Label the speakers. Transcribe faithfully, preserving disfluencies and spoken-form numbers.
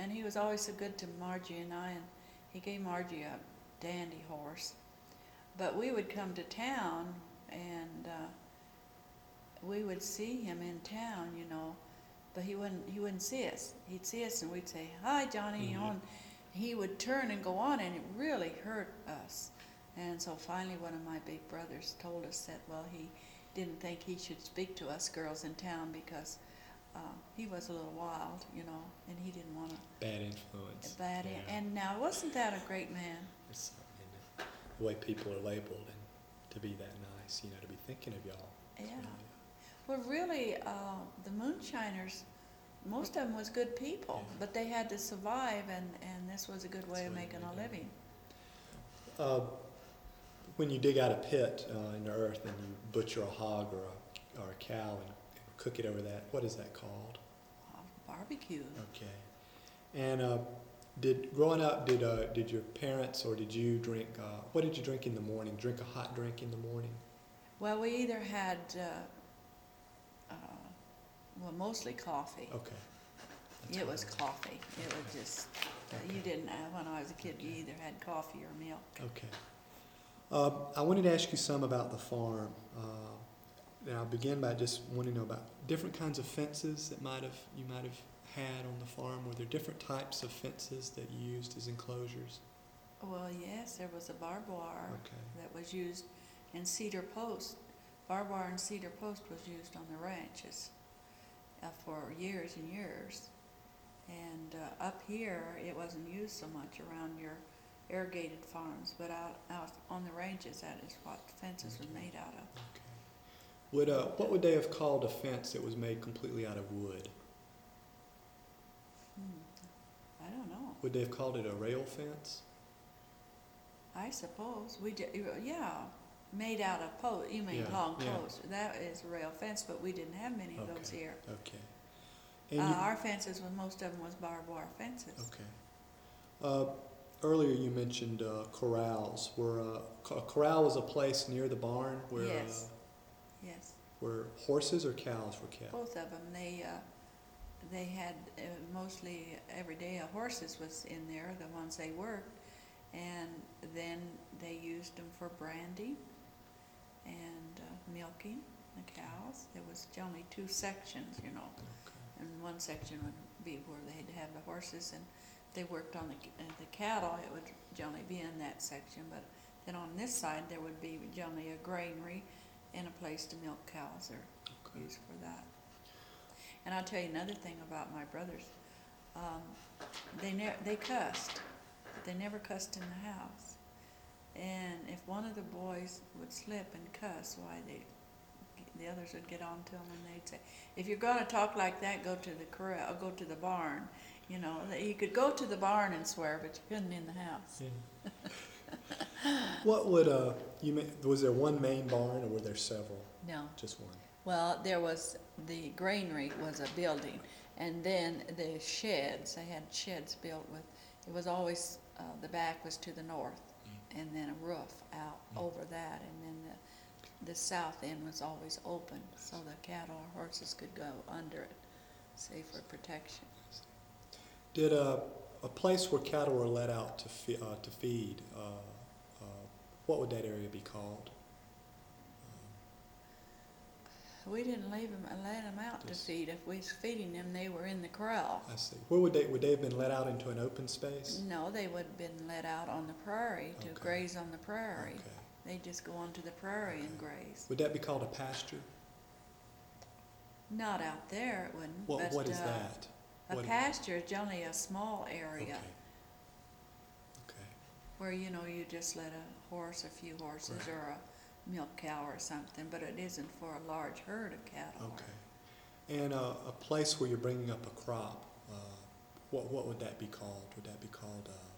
Speaker 1: and he was always so good to Margie and I, and he gave Margie a dandy horse. But we would come to town, and uh, we would see him in town, you know, but he wouldn't he wouldn't see us. He'd see us, and we'd say, "Hi, Johnny," you know, and he would turn and go on, and it really hurt us. And so finally one of my big brothers told us that, well, he didn't think he should speak to us girls in town because uh, he was a little wild, you know, and he didn't want to.
Speaker 2: Bad influence.
Speaker 1: Bad, in,
Speaker 2: yeah.
Speaker 1: and now wasn't that a great man?
Speaker 2: It's, I mean, the way people are labeled, and to be that nice, you know, to be thinking of y'all.
Speaker 1: Yeah.
Speaker 2: Really,
Speaker 1: Well, really, uh, the moonshiners, most of them was good people,
Speaker 2: yeah.
Speaker 1: but they had to survive, and, and this was a good way
Speaker 2: That's
Speaker 1: of
Speaker 2: what
Speaker 1: making
Speaker 2: they
Speaker 1: a
Speaker 2: did.
Speaker 1: living.
Speaker 2: Uh, when you dig out a pit uh, in the earth and you butcher a hog or a, or a cow and, and cook it over that, what is that called?
Speaker 1: Uh, barbecue.
Speaker 2: Okay. And uh, did growing up, did uh, did your parents or did you drink? Uh, what did you drink in the morning? Drink a hot drink in the morning?
Speaker 1: Well, we either had, uh, uh, well, mostly coffee.
Speaker 2: Okay. That's
Speaker 1: It
Speaker 2: what
Speaker 1: was
Speaker 2: I-
Speaker 1: coffee. It was just, uh, you didn't, uh, when I was a kid, you
Speaker 2: Okay.
Speaker 1: either had coffee or milk.
Speaker 2: Okay. Uh, I wanted to ask you some about the farm. Uh, and I'll begin by just wanting to know about different kinds of fences that might have you might have had on the farm. Were there different types of fences that you used as enclosures?
Speaker 1: Well, yes, there was a barbed wire
Speaker 2: Okay.
Speaker 1: that was used in cedar post. Barbed wire and cedar post was used on the ranches uh, for years and years. And uh, up here, it wasn't used so much around your irrigated farms, but out, out on the ranges, that is what fences were made out of.
Speaker 2: Okay. Would uh, what would they have called a fence that was made completely out of wood?
Speaker 1: Hmm. I don't know.
Speaker 2: Would they have called it a rail fence?
Speaker 1: I suppose we did. Yeah, made out of post. You mean
Speaker 2: Yeah,
Speaker 1: long
Speaker 2: yeah.
Speaker 1: posts? That is a rail fence, but we didn't have many of those
Speaker 2: Okay.
Speaker 1: here.
Speaker 2: Okay. And
Speaker 1: Uh,
Speaker 2: you,
Speaker 1: our fences, was most of them was barbed wire fences.
Speaker 2: okay. Uh, earlier you mentioned uh, corrals. Were uh, co- a corral was a place near the barn where
Speaker 1: Yes.
Speaker 2: uh,
Speaker 1: Yes,
Speaker 2: where horses or cows were kept.
Speaker 1: both of them. They uh, they had uh, mostly every day uh, horses was in there, the ones they worked, and then they used them for brandy and uh, milking the cows. There was generally two sections, you know.
Speaker 2: Okay.
Speaker 1: And one section would be where they'd have the horses, and they worked on the uh, the cattle. It would generally be in that section, but then on this side there would be generally a granary and a place to milk cows or
Speaker 2: Okay.
Speaker 1: use for that. And I'll tell you another thing about my brothers. Um, they ne- they cussed, but they never cussed in the house. And if one of the boys would slip and cuss, why they the others would get on to him, and they'd say, "If you're going to talk like that, go to the corral, go to the barn." You know, you could go to the barn and swear, but you couldn't in the house.
Speaker 2: Yeah. What would uh you ma- was there one main barn or were there several?
Speaker 1: No.
Speaker 2: Just one.
Speaker 1: Well, there was the granary was a building, and then the sheds. They had sheds built with. It was always uh, the back was to the north,
Speaker 2: Mm.
Speaker 1: and then a roof out
Speaker 2: Mm.
Speaker 1: over that, and then the the south end was always open, so the cattle or horses could go under it, safe for protection.
Speaker 2: Did uh, a place where cattle were let out to fe- uh, to feed? Uh, uh, what would that area be called?
Speaker 1: We didn't leave them, let them out to
Speaker 2: Just-
Speaker 1: feed. If we was feeding them, they were in the corral.
Speaker 2: I see. Where would they would they have been let out into an open space?
Speaker 1: No, they would have been let out on the prairie to
Speaker 2: Okay.
Speaker 1: graze on the prairie.
Speaker 2: Okay.
Speaker 1: They just go onto the prairie and
Speaker 2: Okay.
Speaker 1: graze.
Speaker 2: Would that be called a pasture?
Speaker 1: Not out there, it wouldn't.
Speaker 2: What
Speaker 1: but,
Speaker 2: what is
Speaker 1: uh,
Speaker 2: that?
Speaker 1: A
Speaker 2: What-
Speaker 1: pasture is generally a small area
Speaker 2: Okay. Okay.
Speaker 1: where, you know, you just let a horse, a few horses,
Speaker 2: Right.
Speaker 1: or a milk cow or something, but it isn't for a large herd of cattle.
Speaker 2: Okay. And uh, a place where you're bringing up a crop. Uh, what what would that be called? Would that be called? Uh,